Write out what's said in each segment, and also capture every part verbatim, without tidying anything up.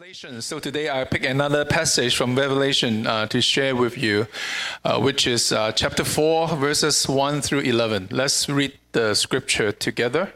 Revelation. So today I pick another passage from Revelation uh, to share with you, uh, which is uh, chapter four, verses one through eleven. Let's read the scripture together.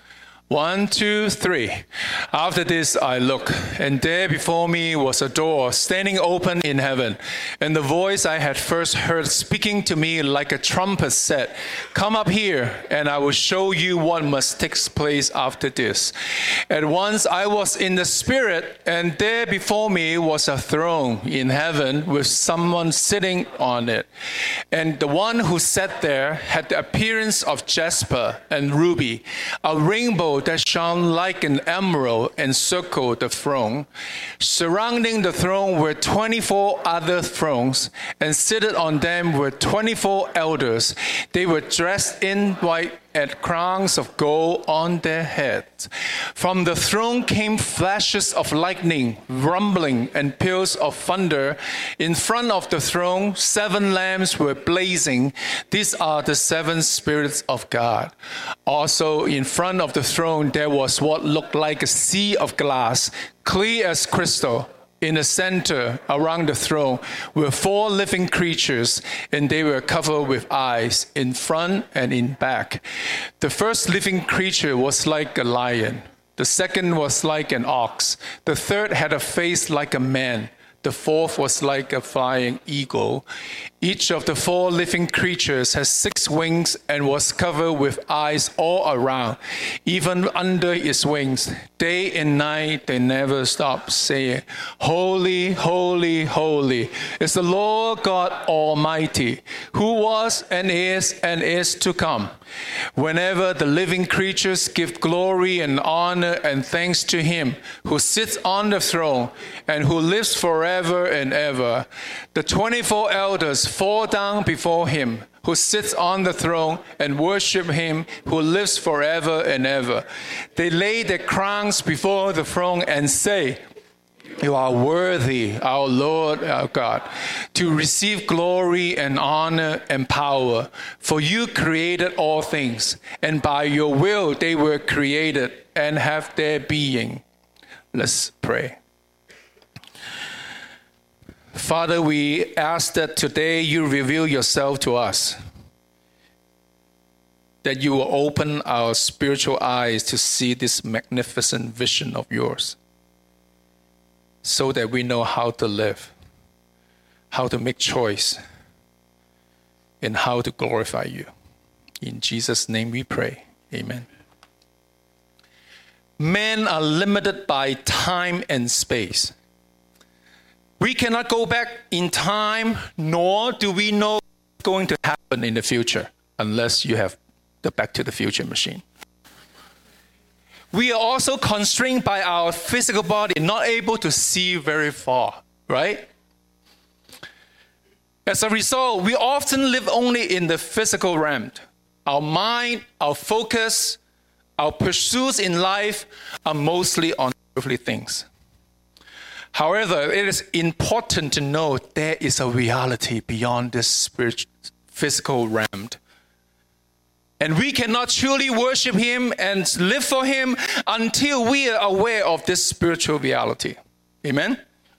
One, two, three. After this I looked, and there before me was a door standing open in heaven. And the voice I had first heard speaking to me like a trumpet said, "Come up here, and I will show you what must take place after this." At once I was in the Spirit, and there before me was a throne in heaven with someone sitting on it. And the one who sat there had the appearance of jasper and ruby, a rainbow that shone like an emerald encircled the throne. Surrounding the throne were twenty-four other thrones, and seated on them were twenty-four elders. They were dressed in white, and crowns of gold on their heads. From the throne came flashes of lightning, rumbling, and peals of thunder. In front of the throne, seven lamps were blazing. These are the seven spirits of God. Also, in front of the throne, there was what looked like a sea of glass, clear as crystal. In the center, around the throne, were four living creatures, and they were covered with eyes in front and in back. The first living creature was like a lion. The second was like an ox. The third had a face like a man. The fourth was like a flying eagle. Each of the four living creatures has six wings and was covered with eyes all around, even under its wings. Day and night they never stop saying, "Holy, holy, holy is the Lord God Almighty, who was and is and is to come." Whenever the living creatures give glory and honor and thanks to him who sits on the throne and who lives forever and ever, the twenty-four elders fall down before him who sits on the throne and worship him who lives forever and ever. They lay their crowns before the throne and say, "You are worthy, our Lord, our God, to receive glory and honor and power, for you created all things, and by your will they were created and have their being." Let's pray. Father, we ask that today you reveal yourself to us, that you will open our spiritual eyes to see this magnificent vision of yours, so that we know how to live, how to make choice, and how to glorify you. In Jesus' name we pray. Amen. Men are limited by time and space. We cannot go back in time, nor do we know what's going to happen in the future, unless you have the Back to the Future machine. We are also constrained by our physical body, not able to see very far, right? As a result, we often live only in the physical realm. Our mind, our focus, our pursuits in life are mostly on earthly things. However, it is important to know there is a reality beyond this spiritual, physical realm. And we cannot truly worship him and live for him until we are aware of this spiritual reality. Amen?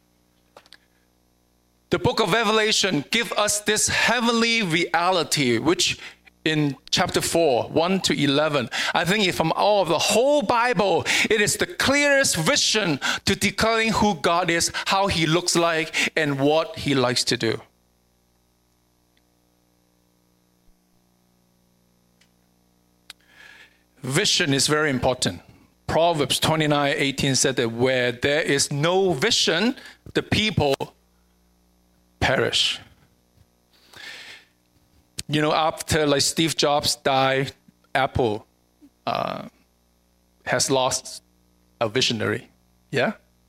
The book of Revelation gives us this heavenly reality, which in chapter four, one to eleven, I think from all of the whole Bible, it is the clearest vision to declaring who God is, how he looks like, and what he likes to do. Vision is very important. Proverbs twenty-nine eighteen said that where there is no vision, the people perish. You know, after like Steve Jobs died, Apple uh, has lost a visionary. Yeah?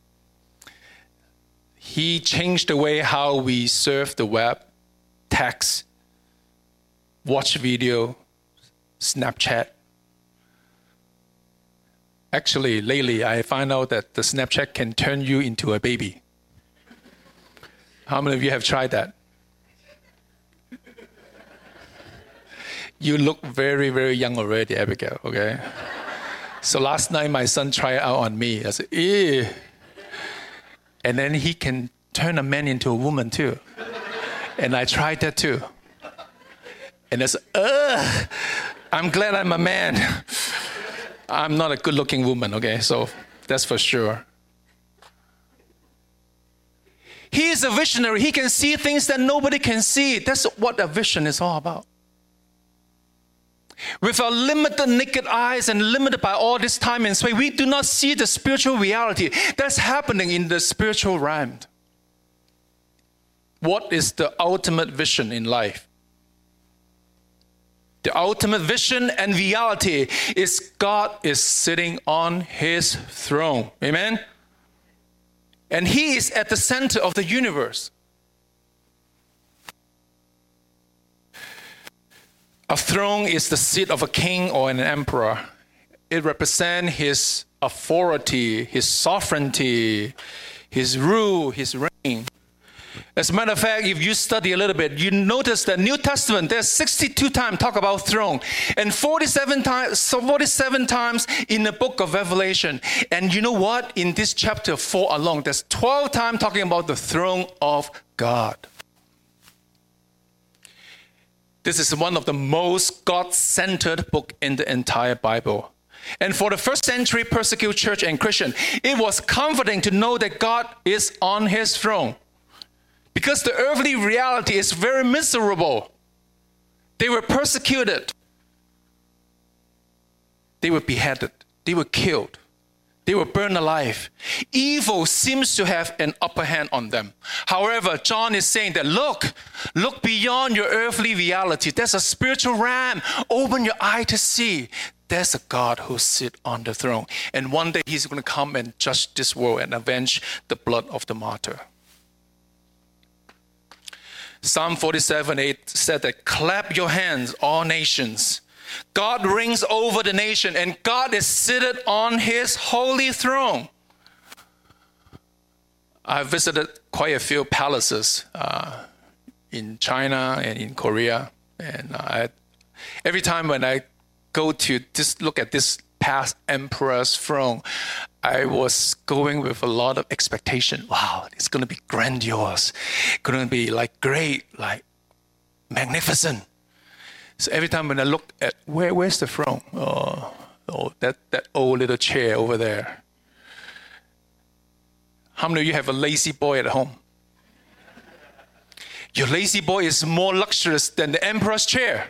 He changed the way how we surf the web, text, watch video, Snapchat. Actually, lately, I find out that the Snapchat can turn you into a baby. How many of you have tried that? You look very, very young already, Abigail, okay? So last night, my son tried it out on me. I said, ew. And then he can turn a man into a woman too. And I tried that too. And it's, ugh, I'm glad I'm a man. I'm not a good-looking woman, okay? So that's for sure. He is a visionary. He can see things that nobody can see. That's what a vision is all about. With our limited naked eyes and limited by all this time and space, we do not see the spiritual reality that's happening in the spiritual realm. What is the ultimate vision in life? The ultimate vision and reality is God is sitting on his throne. Amen? And he is at the center of the universe. A throne is the seat of a king or an emperor. It represents his authority, his sovereignty, his rule, his reign. As a matter of fact, if you study a little bit, you notice that New Testament, there's sixty-two times talk about throne, and forty-seven times, so forty-seven times in the book of Revelation. And you know what? In this chapter four alone, there's twelve times talking about the throne of God. This is one of the most God-centered book in the entire Bible. And for the first century persecuted church and Christian, it was comforting to know that God is on his throne. Because the earthly reality is very miserable. They were persecuted. They were beheaded. They were killed. They were burned alive. Evil seems to have an upper hand on them. However, John is saying that, look, look beyond your earthly reality. There's a spiritual realm. Open your eye to see. There's a God who sits on the throne. And one day he's going to come and judge this world and avenge the blood of the martyr. Psalm forty-seven eight said that, clap your hands, all nations. God reigns over the nation, and God is seated on his holy throne. I visited quite a few palaces uh, in China and in Korea. And I, every time when I go to just look at this past emperor's throne, I was going with a lot of expectation. Wow, it's going to be grandiose. It's going to be like great, like magnificent. So every time when I look at where, where's the throne? Oh, oh, that, that old little chair over there. How many of you have a lazy boy at home? Your lazy boy is more luxurious than the emperor's chair.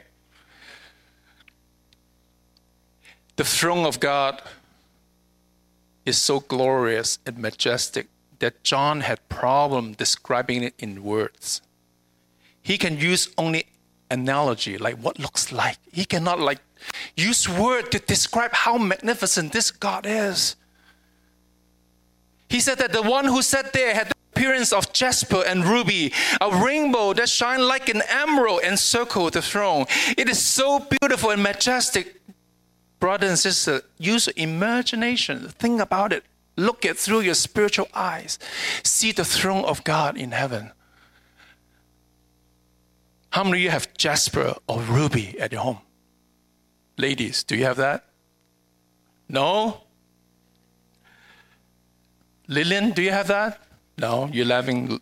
The throne of God is so glorious and majestic that John had problem describing it in words. He can use only analogy, like what looks like. He cannot like use word to describe how magnificent this God is. He said that the one who sat there had the appearance of jasper and ruby, a rainbow that shined like an emerald encircled the throne. It is so beautiful and majestic. Brother and sister, use imagination. Think about it. Look it through your spiritual eyes. See the throne of God in heaven. How many of you have jasper or ruby at your home? Ladies, do you have that? No? Lillian, do you have that? No, you're laughing.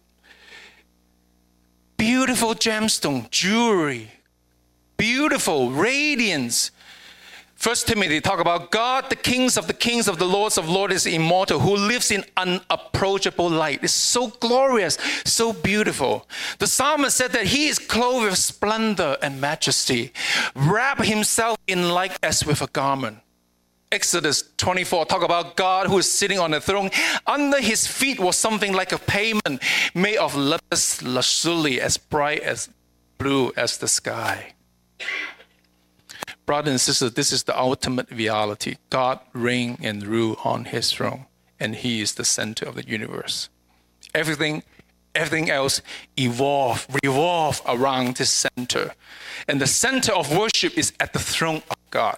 Beautiful gemstone, jewelry, beautiful radiance. First Timothy talk about God, the kings of the kings of the lords of lords is immortal, who lives in unapproachable light. It's so glorious, so beautiful. The psalmist said that he is clothed with splendor and majesty, wrapped himself in like as with a garment. Exodus twenty-four talk about God who is sitting on the throne. Under his feet was something like a pavement made of lapis lazuli, as bright as blue as the sky. Brothers and sisters, this is the ultimate reality. God reigns and rules on his throne, and he is the center of the universe. Everything, everything else evolve, revolve around this center. And the center of worship is at the throne of God.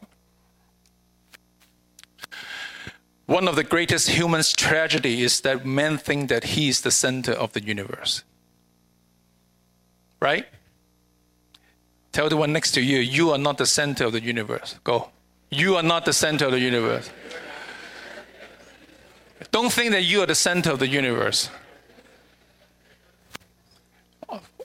One of the greatest human tragedy is that men think that he is the center of the universe. Right? Tell the one next to you, you are not the center of the universe. Go. You are not the center of the universe. Don't think that you are the center of the universe.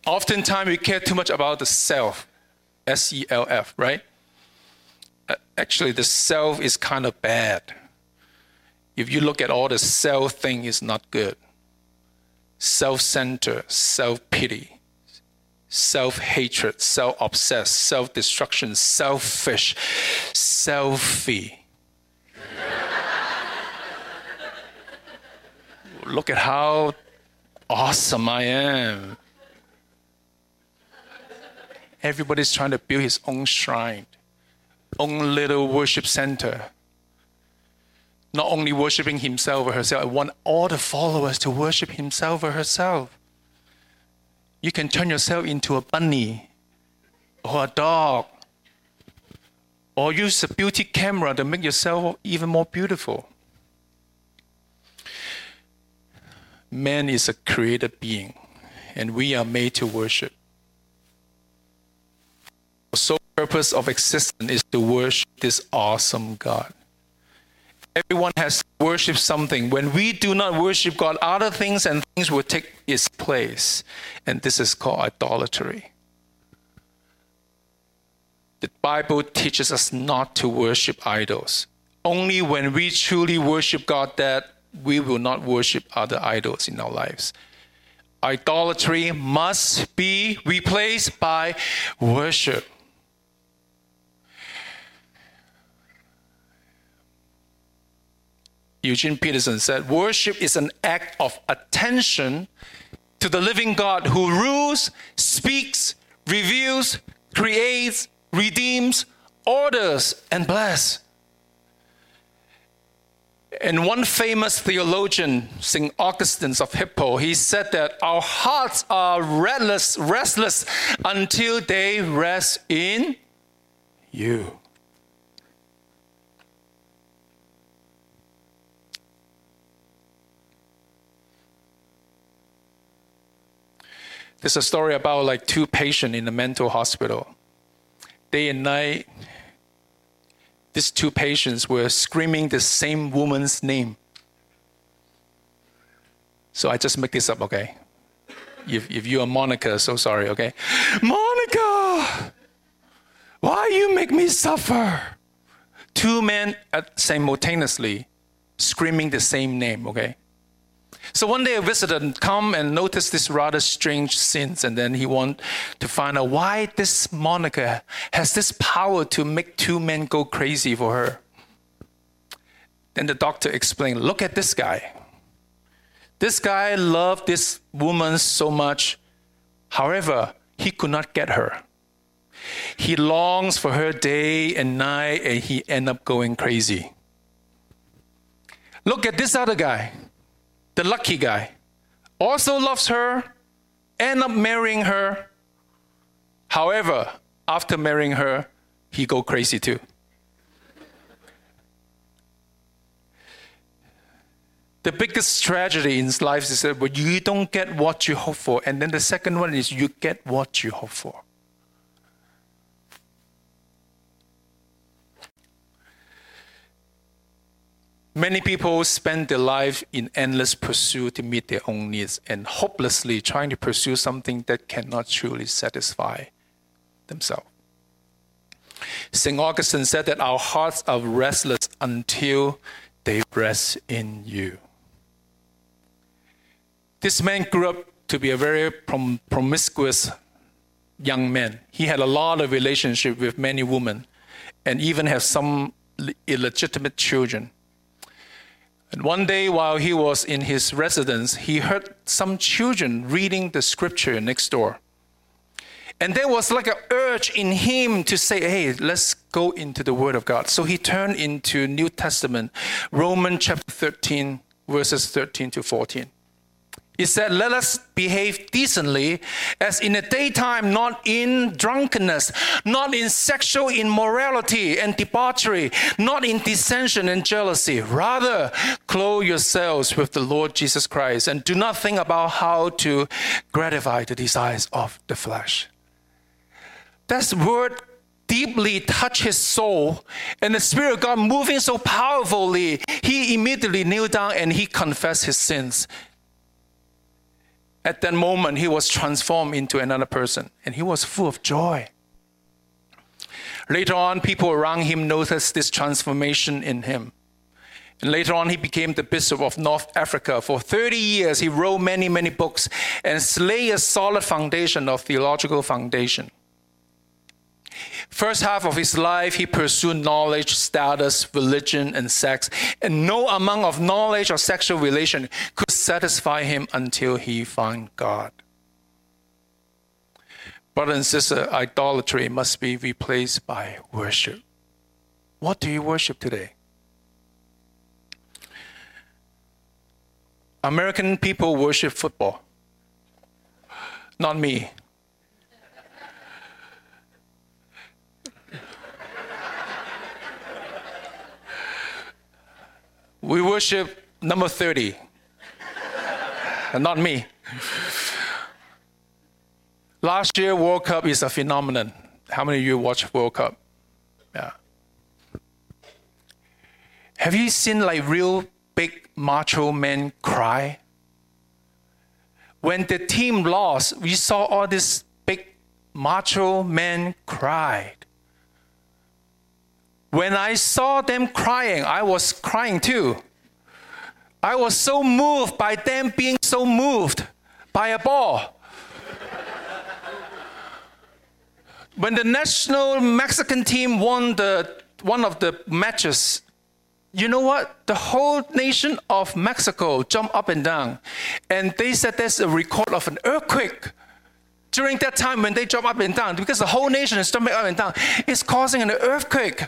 Oftentimes we care too much about the self, S E L F, right? Actually, the self is kind of bad. If you look at all the self thing, it's not good. Self-centered, self-pity, self-hatred, self-obsessed, self-destruction, selfish, selfie. Look at how awesome I am. Everybody's trying to build his own shrine, own little worship center. Not only worshiping himself or herself, I want all the followers to worship himself or herself. You can turn yourself into a bunny or a dog, or use a beauty camera to make yourself even more beautiful. Man is a created being, and we are made to worship. The sole purpose of existence is to worship this awesome God. Everyone has to worship something. When we do not worship God, other things and things will take its place. And this is called idolatry. The Bible teaches us not to worship idols. Only when we truly worship God that we will not worship other idols in our lives. Idolatry must be replaced by worship. Eugene Peterson said, worship is an act of attention to the living God who rules, speaks, reveals, creates, redeems, orders, and blesses. And one famous theologian, Saint Augustine of Hippo, he said that our hearts are restless, restless until they rest in you. There's a story about like two patients in a mental hospital. Day and night, these two patients were screaming the same woman's name. So I just make this up, okay? If, if you are Monica, so sorry, okay? Monica! Why you make me suffer? Two men simultaneously screaming the same name, okay? So one day a visitor come and noticed this rather strange scenes, and then he want to find out why this Monica has this power to make two men go crazy for her. Then the doctor explained, look at this guy. This guy loved this woman so much. However, he could not get her. He longs for her day and night, and he end up going crazy. Look at this other guy. The lucky guy also loves her, end up marrying her. However, after marrying her, he go crazy too. The biggest tragedy in life is that when you don't get what you hope for. And then the second one is you get what you hope for. Many people spend their life in endless pursuit to meet their own needs and hopelessly trying to pursue something that cannot truly satisfy themselves. Saint Augustine said that our hearts are restless until they rest in you. This man grew up to be a very prom- promiscuous young man. He had a lot of relationship with many women and even have some illegitimate children. And one day while he was in his residence, he heard some children reading the scripture next door. And there was like an urge in him to say, hey, let's go into the Word of God. So he turned into New Testament, Romans chapter thirteen, verses thirteen to fourteen. He said, let us behave decently as in the daytime, not in drunkenness, not in sexual immorality and debauchery, not in dissension and jealousy. Rather, clothe yourselves with the Lord Jesus Christ and do not think about how to gratify the desires of the flesh. That word deeply touched his soul, and the Spirit of God moving so powerfully, he immediately kneeled down and he confessed his sins. At that moment, he was transformed into another person, and he was full of joy. Later on, people around him noticed this transformation in him. And later on, he became the Bishop of North Africa. For thirty years, he wrote many, many books and laid a solid foundation of theological foundation. First half of his life, he pursued knowledge, status, religion, and sex. And no amount of knowledge or sexual relation could satisfy him until he found God. Brother and sister, idolatry must be replaced by worship. What do you worship today? American people worship football. Not me. We worship number thirty. Not me. Last year, World Cup is a phenomenon. How many of you watch World Cup? Yeah. Have you seen like real big macho men cry? When the team lost, we saw all these big macho men cry. When I saw them crying, I was crying too. I was so moved by them being so moved by a ball. When the national Mexican team won the one of the matches, you know what? The whole nation of Mexico jumped up and down. And they said there's a record of an earthquake during that time when they jump up and down, because the whole nation is jumping up and down. It's causing an earthquake.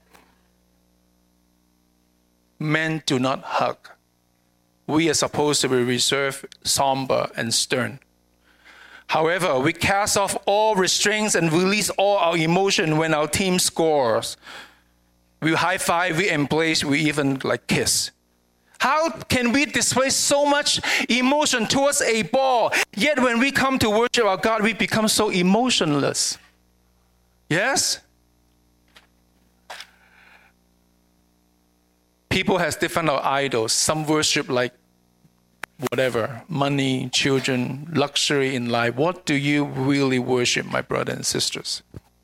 Men do not hug. We are supposed to be reserved, somber, and stern. However, we cast off all restraints and release all our emotion when our team scores. We high five, we embrace, we even like kiss. How can we display so much emotion towards a ball, yet when we come to worship our God, we become so emotionless? Yes? People have different idols. Some worship like whatever, money, children, luxury in life. What do you really worship, my brothers and sisters?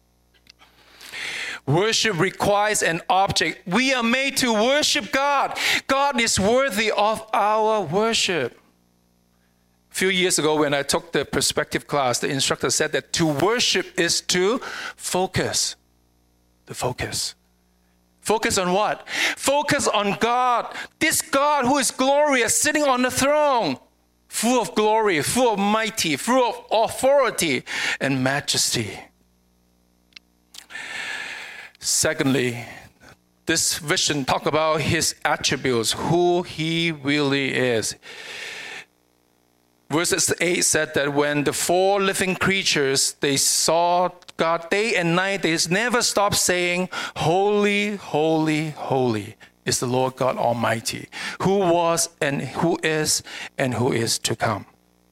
Worship requires an object. We are made to worship God. God is worthy of our worship. A few years ago when I took the perspective class, the instructor said that to worship is to focus. To focus. Focus on what? Focus on God. This God who is glorious, sitting on the throne, full of glory, full of mighty, full of authority and majesty. Secondly, this vision talks about his attributes, who he really is. Verses eight said that when the four living creatures, they saw God day and night, they never stopped saying, holy, holy, holy is the Lord God Almighty, who was and who is and who is to come.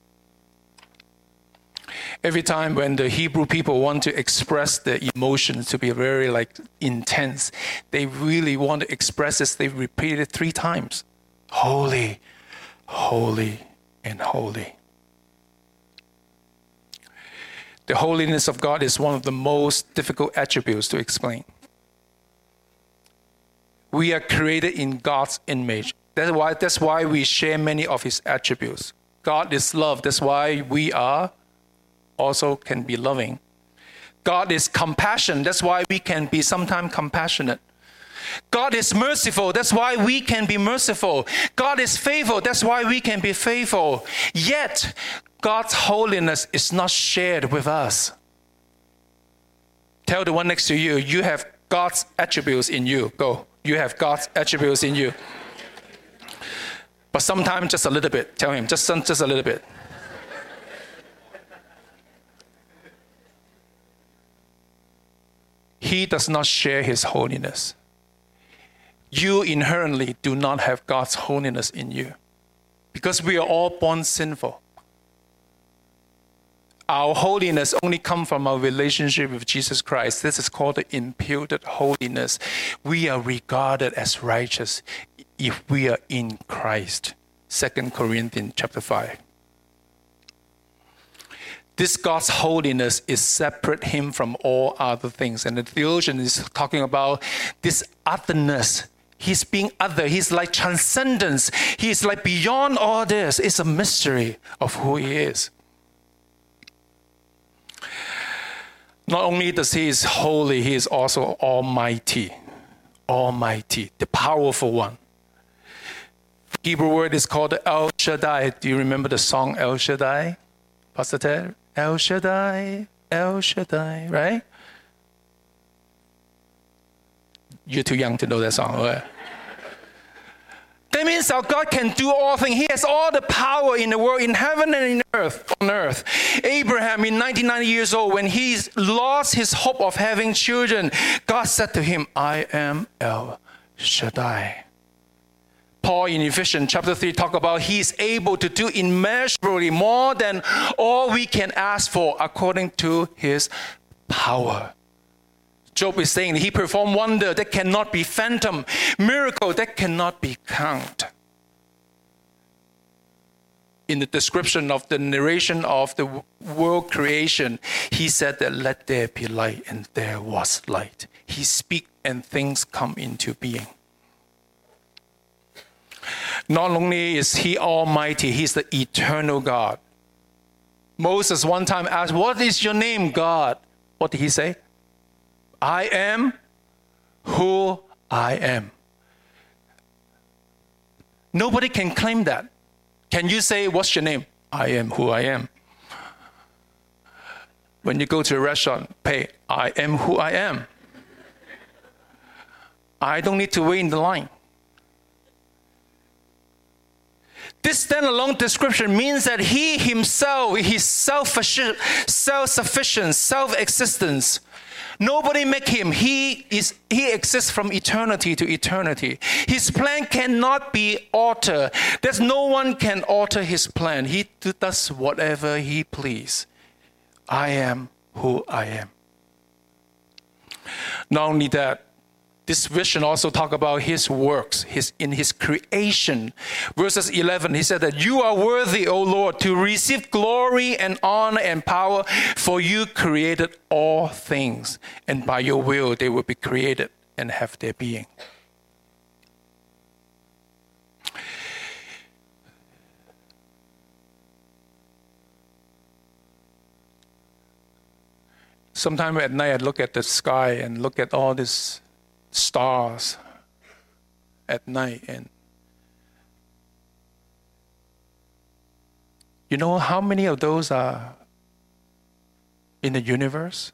Every time when the Hebrew people want to express their emotions to be very like intense, they really want to express this, they repeat it three times. Holy, holy, and holy. The holiness of God is one of the most difficult attributes to explain. We are created in God's image. That's why, that's why we share many of his attributes. God is love. That's why we are also can be loving. God is compassion. That's why we can be sometimes compassionate. God is merciful. That's why we can be merciful. God is faithful. That's why we can be faithful. Yet, God's holiness is not shared with us. Tell the one next to you, you have God's attributes in you. Go. You have God's attributes in you. But sometimes just a little bit. Tell him, just, just a little bit. He does not share his holiness. You inherently do not have God's holiness in you, because we are all born sinful. Our holiness only comes from our relationship with Jesus Christ. This is called the imputed holiness. We are regarded as righteous if we are in Christ. Second Corinthians chapter five. This God's holiness is separate him from all other things. And the theologian is talking about this otherness. He's being other. He's like transcendence. He's like beyond all this. It's a mystery of who he is. Not only does he is holy, he is also almighty. Almighty, the powerful one. Hebrew word is called El Shaddai. Do you remember the song El Shaddai? Pastor Ted? El Shaddai, El Shaddai, right? You're too young to know that song, right? That means our God can do all things. He has all the power in the world, in heaven and in earth, on earth. Abraham, in ninety-nine years old, when he lost his hope of having children, God said to him, I am El Shaddai. Paul in Ephesians chapter three talk about he is able to do immeasurably more than all we can ask for according to his power. Job is saying he performed wonder that cannot be phantom, miracle that cannot be counted. In the description of the narration of the world creation, he said that let there be light, and there was light. He speaks and things come into being. Not only is he almighty, he's the eternal God. Moses one time asked, what is your name, God? What did he say? I am who I am. Nobody can claim that. Can you say, what's your name? I am who I am. When you go to a restaurant, pay, I am who I am. I don't need to wait in the line. This standalone description means that he himself, his self-sufficient, self-existence, nobody make him. He is. He exists from eternity to eternity. His plan cannot be altered. There's no one can alter his plan. He does whatever he please. I am who I am. Not only that, this vision also talk about his works, his in his creation. Verses eleven, he said that you are worthy, O Lord, to receive glory and honor and power, for you created all things, and by your will they will be created and have their being. Sometimes at night I look at the sky and look at all these stars at night, and you know how many of those are in the universe?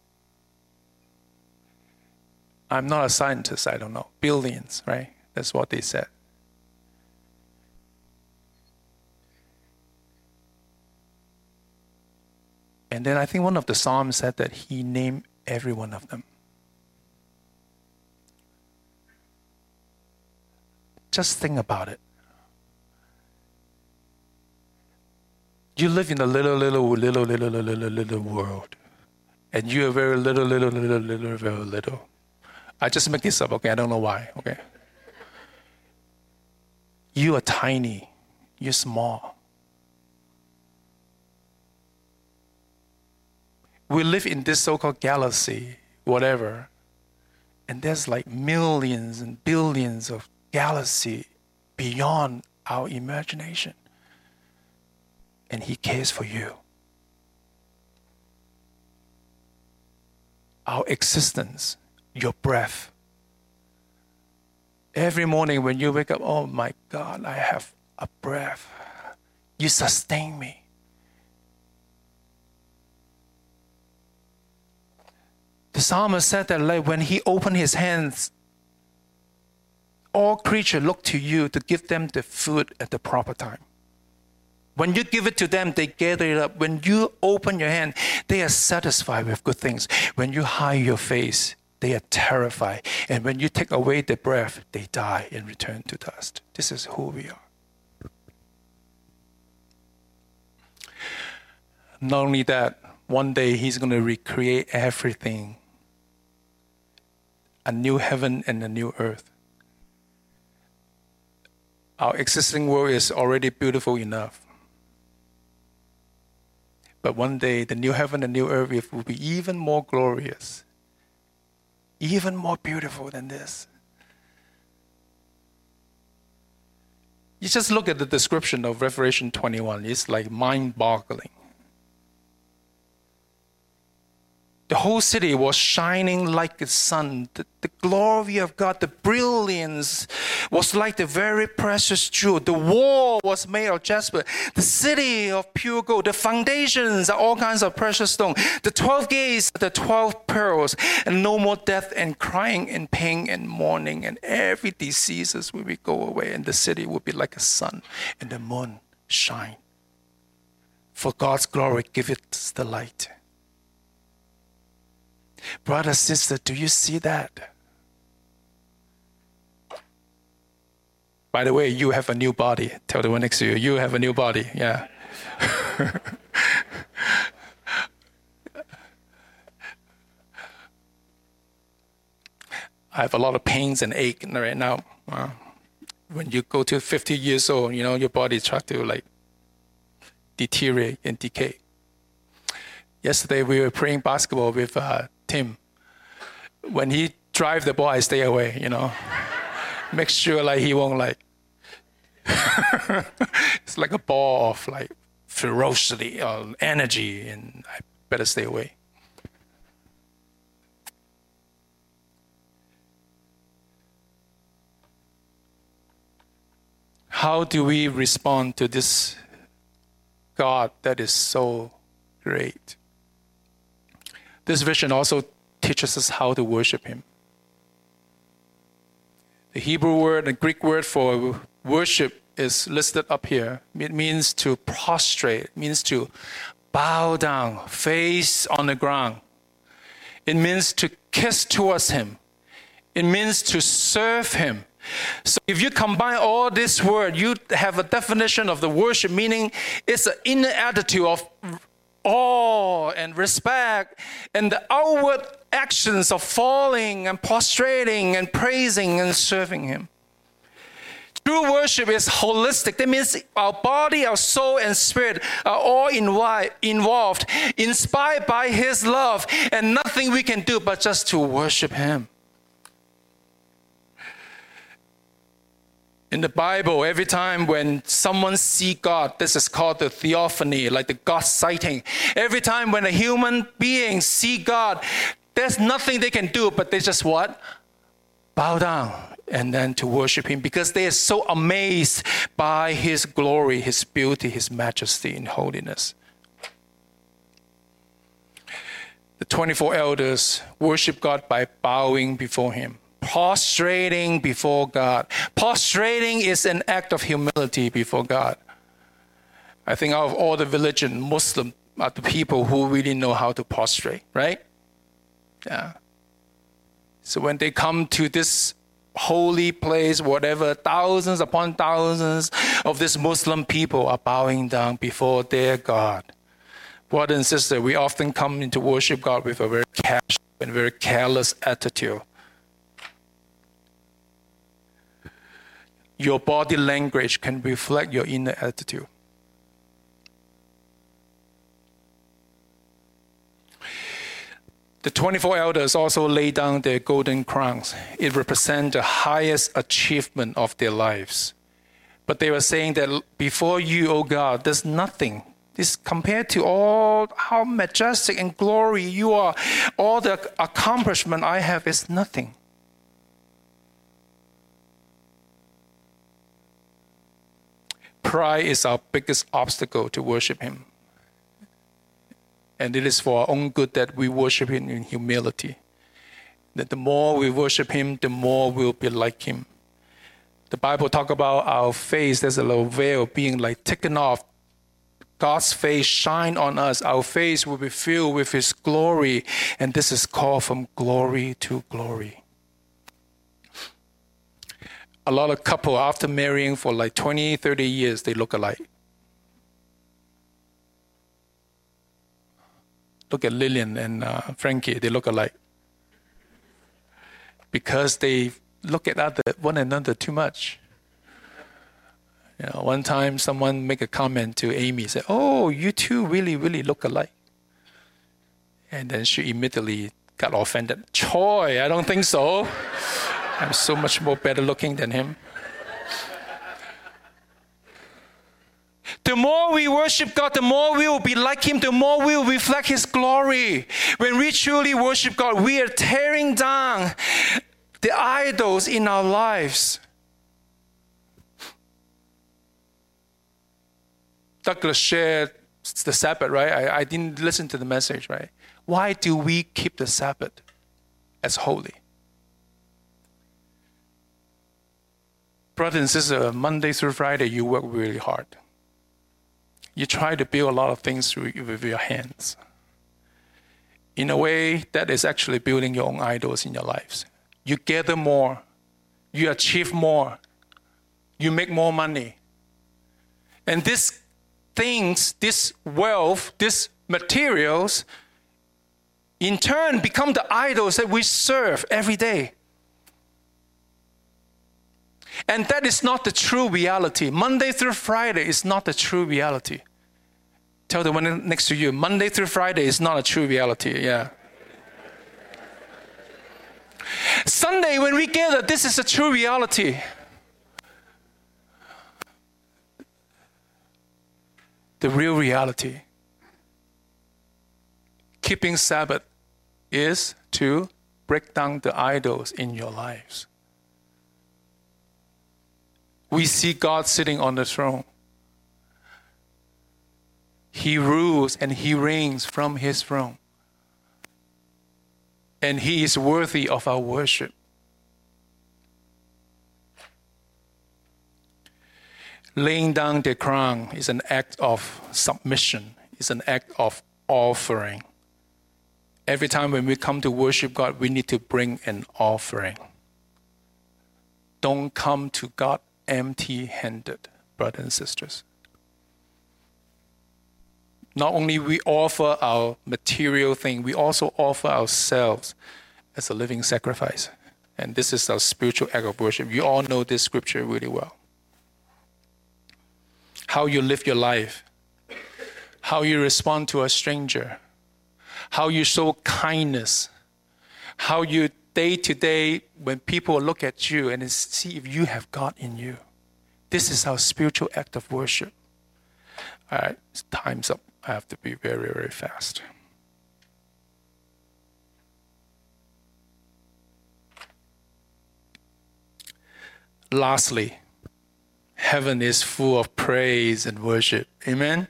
I'm not a scientist, I don't know. Billions, right? That's what they said. And then I think one of the Psalms said that he named every one of them. Just think about it. You live in a little, little, little, little, little, little, little world. And you are very little, little, little, little, very little. I just make this up, okay? I don't know why, okay? You are tiny. You're small. We live in this so-called galaxy, whatever. And there's like millions and billions of galaxy beyond our imagination. And he cares for you. Our existence, your breath. Every morning when you wake up, oh my God, I have a breath. You sustain me. The psalmist said that like when he opened his hands, all creatures look to you to give them the food at the proper time. When you give it to them, they gather it up. When you open your hand, they are satisfied with good things. When you hide your face, they are terrified. And when you take away the breath, they die and return to dust. This is who we are. Not only that, one day he's going to recreate everything. A new heaven and a new earth. Our existing world is already beautiful enough. But one day, the new heaven and new earth will be even more glorious, even more beautiful than this. You just look at the description of Revelation twenty-one. It's like mind-boggling. The whole city was shining like the sun. The, the glory of God, the brilliance was like the very precious jewel. The wall was made of jasper. The city of pure gold. The foundations are all kinds of precious stone. The twelve gates, the twelve pearls. And no more death and crying and pain and mourning. And every diseases will be go away. And the city will be like a sun. And the moon shine. For God's glory giveth the light. Brother, sister, do you see that? By the way, you have a new body. Tell the one next to you, you have a new body. Yeah. I have a lot of pains and ache right now. Uh, when you go to fifty years old, you know, your body starts to like deteriorate and decay. Yesterday, we were playing basketball with uh, Tim. When he drive the ball, I stay away, you know. Make sure like he won't like. It's like a ball of like ferocity or energy, and I better stay away. How do we respond to this God that is so great? This vision also teaches us how to worship him. The Hebrew word, the Greek word for worship is listed up here. It means to prostrate, it means to bow down, face on the ground. It means to kiss towards him. It means to serve him. So if you combine all this word, you have a definition of the worship, meaning it's an inner attitude of awe and respect, and the outward actions of falling and prostrating and praising and serving him. True worship is holistic. That means our body, our soul, and spirit are all involved, inspired by his love, and nothing we can do but just to worship him. In the Bible, every time when someone sees God, this is called the theophany, like the God sighting. Every time when a human being sees God, there's nothing they can do, but they just what? Bow down and then to worship him, because they are so amazed by his glory, his beauty, his majesty and holiness. The twenty-four elders worship God by bowing before him. Prostrating before God. Prostrating is an act of humility before God. I think out of all the religion, Muslims are the people who really know how to prostrate, right? Yeah. So when they come to this holy place, whatever, thousands upon thousands of these Muslim people are bowing down before their God. Brother and sister, we often come into worship God with a very casual and very careless attitude. Your body language can reflect your inner attitude. The twenty-four elders also lay down their golden crowns. It represents the highest achievement of their lives. But they were saying that before you, O God, there's nothing. This compared to all how majestic and glory you are, all the accomplishment I have is nothing. Pride is our biggest obstacle to worship him. And it is for our own good that we worship him in humility. That the more we worship him, the more we'll be like him. The Bible talks about our face, there's a little veil being like taken off. God's face shine on us. Our face will be filled with his glory. And this is called from glory to glory. A lot of couple, after marrying for like twenty, thirty years, they look alike. Look at Lillian and uh, Frankie, they look alike. Because they look at other, one another too much. You know, one time someone make a comment to Amy, said, "Oh, you two really, really look alike." And then she immediately got offended. "Troy, I don't think so. I'm so much more better looking than him." The more we worship God, the more we will be like Him, the more we will reflect His glory. When we truly worship God, we are tearing down the idols in our lives. Douglas shared the Sabbath, right? I, I didn't listen to the message, right? Why do we keep the Sabbath as holy? Brothers and sisters, Monday through Friday, you work really hard. You try to build a lot of things with your hands. In a way, that is actually building your own idols in your lives. You gather more. You achieve more. You make more money. And these things, this wealth, these materials, in turn become the idols that we serve every day. And that is not the true reality. Monday through Friday is not the true reality. Tell the one next to you, Monday through Friday is not a true reality. Yeah. Sunday, when we gather, this is a true reality. The real reality. Keeping Sabbath is to break down the idols in your lives. We see God sitting on the throne. He rules and He reigns from His throne. And He is worthy of our worship. Laying down the crown is an act of submission. It's an act of offering. Every time when we come to worship God, we need to bring an offering. Don't come to God empty-handed, brothers and sisters. Not only we offer our material thing, we also offer ourselves as a living sacrifice. And this is our spiritual act of worship. You all know this scripture really well. How you live your life, how you respond to a stranger, how you show kindness, how you day to day, when people look at you and see if you have God in you. This is our spiritual act of worship. All right, time's up. I have to be very, very fast. Lastly, heaven is full of praise and worship. Amen?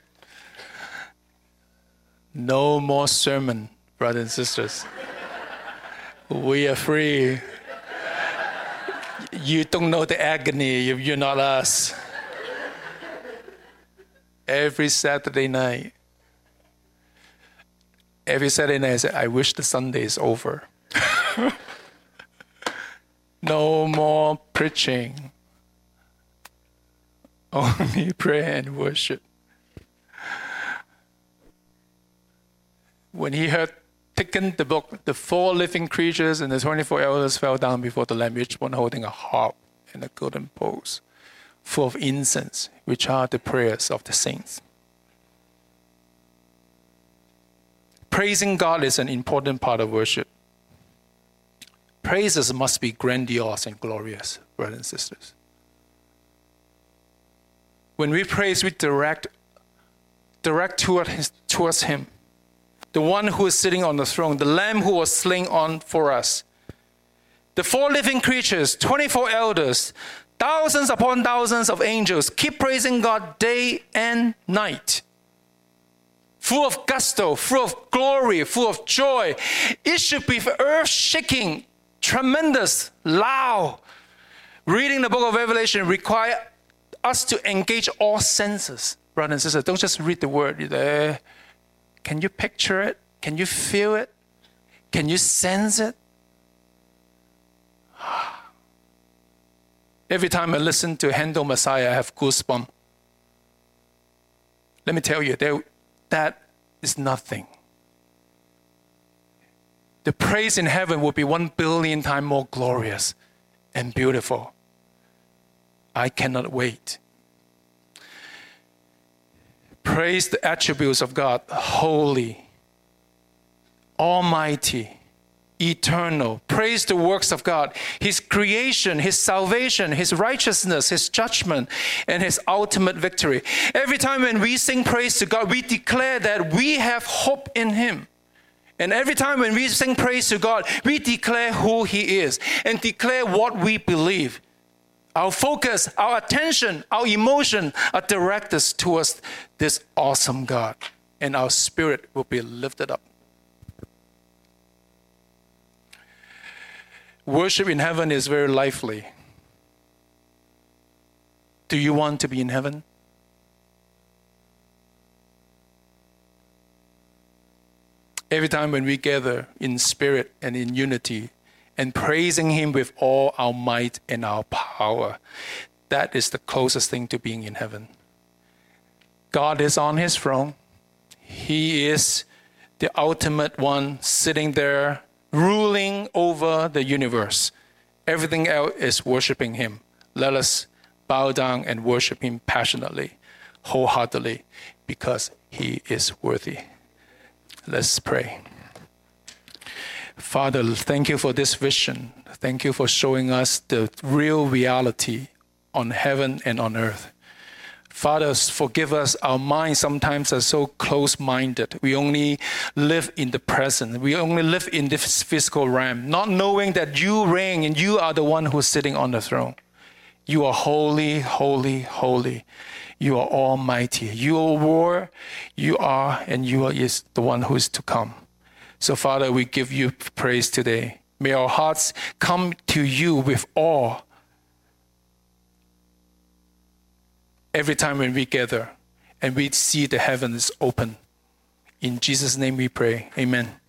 No more sermon, brothers and sisters. We are free. You don't know the agony if you're not us. Every Saturday night, every Saturday night I say, I wish the Sunday is over. No more preaching. Only prayer and worship. When he had taken the book, the four living creatures and the twenty-four elders fell down before the Lamb, each one holding a harp and a golden bowls full of incense, which are the prayers of the saints. Praising God is an important part of worship. Praises must be grandiose and glorious, brothers and sisters. When we praise, we direct, direct toward his, towards Him, the one who is sitting on the throne, the Lamb who was slain on for us. The four living creatures, twenty-four elders, thousands upon thousands of angels keep praising God day and night. Full of gusto, full of glory, full of joy. It should be earth-shaking, tremendous, loud. Reading the book of Revelation requires us to engage all senses, brothers and sisters. Don't just read the word. There. Can you picture it? Can you feel it? Can you sense it? Every time I listen to Handel Messiah, I have goosebumps. Let me tell you, there, that is nothing. The praise in heaven will be one billion times more glorious and beautiful. I cannot wait Praise the attributes of God: holy, almighty, eternal. Praise the works of God, his creation, his salvation, his righteousness, his judgment, and his ultimate victory. Every time when we sing praise to God, we declare that we have hope in him. And every time when we sing praise to God, we declare who he is and declare what we believe. Our focus, our attention, our emotion are directed towards this awesome God, and our spirit will be lifted up. Worship in heaven is very lively. Do you want to be in heaven? Every time when we gather in spirit and in unity and praising him with all our might and our power, that is the closest thing to being in heaven. God is on his throne. He is the ultimate one sitting there, ruling over the universe. Everything else is worshiping him. Let us bow down and worship him passionately, wholeheartedly, because he is worthy. Let's pray. Father, thank you for this vision. Thank you for showing us the real reality on heaven and on earth. Father, forgive us. Our minds sometimes are so close-minded. We only live in the present. We only live in this physical realm, not knowing that you reign and you are the one who's sitting on the throne. You are holy, holy, holy. You are almighty. You are, you are, and you are is the one who is to come. So, Father, we give you praise today. May our hearts come to you with awe every time when we gather and we see the heavens open. In Jesus' name we pray. Amen.